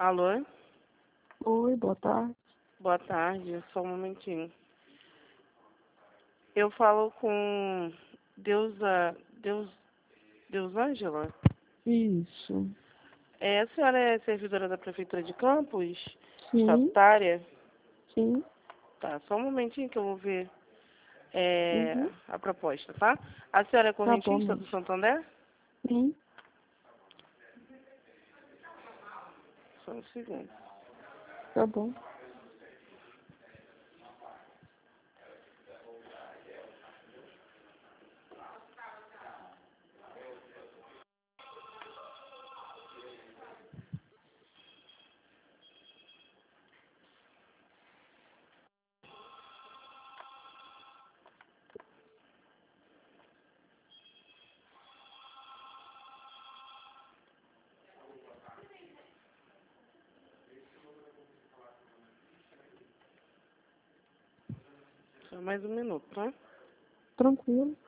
Alô? Oi, boa tarde. Boa tarde, só um momentinho. Eu falo com Deusângela? Isso. A senhora é servidora da Prefeitura de Campos? Sim, Estatutária? sim. Tá, só um momentinho que eu vou ver Uhum. a proposta, tá? A senhora é Tá bom, correntista do moço. Santander? Sim, Só um segundo. tá bom. Só mais um minuto, tá? Tranquilo.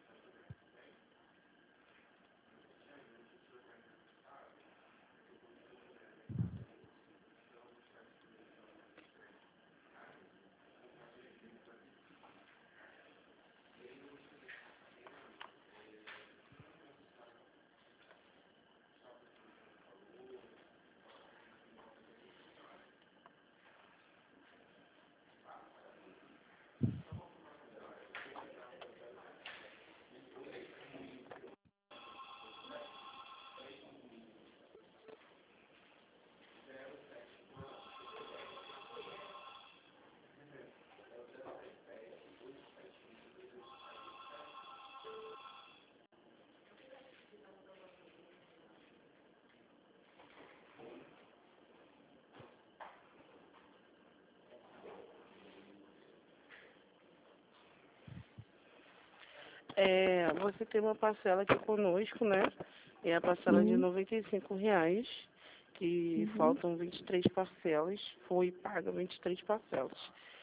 Você tem uma parcela aqui conosco, né? É a parcela de Sim. R$ 95, que Uhum. faltam 23 parcelas, foi paga 23 parcelas.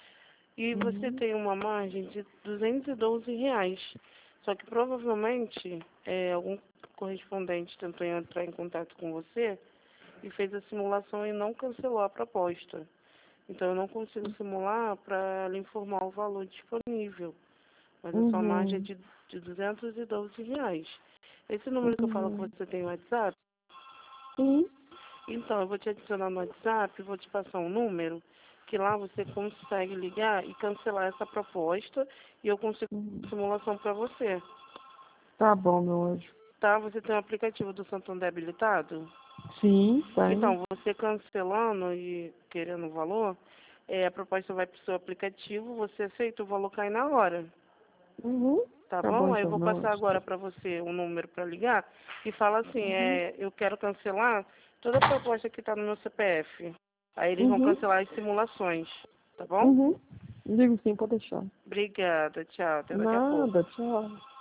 E você Uhum. tem uma margem de R$ 212. Só que provavelmente algum correspondente tentou entrar em contato com você e fez a simulação e não cancelou a proposta. Então eu não consigo simular para lhe informar o valor disponível. Mas a sua margem é Uhum. de R$ 212. Esse número que eu falo que Uhum. você tem no WhatsApp, Sim. então eu vou te adicionar no WhatsApp, vou te passar um número, que lá você consegue ligar e cancelar essa proposta e eu consigo Uhum. simulação para você. Tá bom, meu anjo. Tá? Você tem o aplicativo do Santander habilitado? Sim, tenho. Então, você cancelando e querendo o valor, a proposta vai para o seu aplicativo, você aceita, o valor cai na hora. Uhum. Tá Tá bom, bom? Aí eu então, vou meu passar anjo. agora para você um número para ligar e fala assim, Uhum. eu quero cancelar toda a proposta que está no meu CPF. Aí eles vão Uhum. cancelar as simulações, tá bom? Uhum. Digo sim, pode deixar. Obrigada, tchau, até daqui a pouco. Nada, tchau.